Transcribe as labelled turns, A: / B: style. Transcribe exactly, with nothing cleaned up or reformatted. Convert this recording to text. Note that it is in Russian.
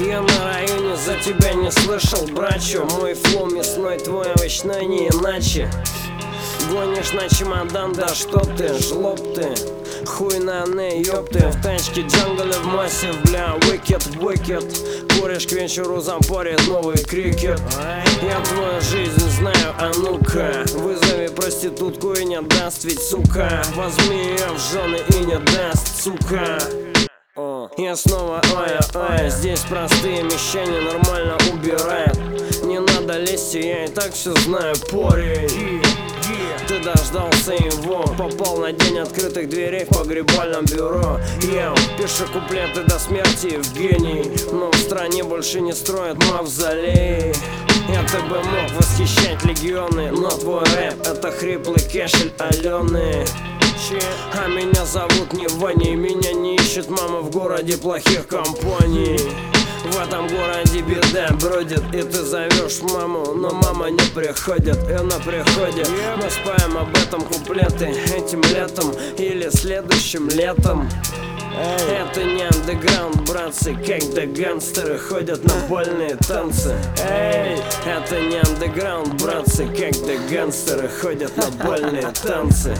A: Я на районе за тебя не слышал, брачо. Мой флоу мясной, твой овощной, не иначе. Гонишь на чемодан, да что ты, жлоб ты. Хуй на не, ёпты. В тачке джангл в массе, бля, выкет, выкет. Куришь к вечеру, запорит новый крикет. Я твою жизнь знаю, а ну-ка вызови проститутку и не даст, ведь сука. Возьми ее в жены и не даст, сука. Я снова ой-ой, здесь простые мещане нормально убирают. Не надо лезть, я и так все знаю, парень. Ты дождался его, попал на день открытых дверей в погребальном бюро. Я пишу куплеты до смерти, Евгений, но в стране больше не строят мавзолей. Я ты бы мог восхищать легионы, но твой рэп — это хриплый кашель Алены. А меня зовут не Ваня, меня не ищет мама в городе плохих компаний. В этом городе беда бродит, и ты зовешь маму, но мама не приходит. И на приходе мы спаем об этом куплеты этим летом или следующим летом. Это не андеграунд, братцы, когда гангстеры ходят на больные танцы. Эй, это не андеграунд, братцы, когда гангстеры ходят на больные танцы.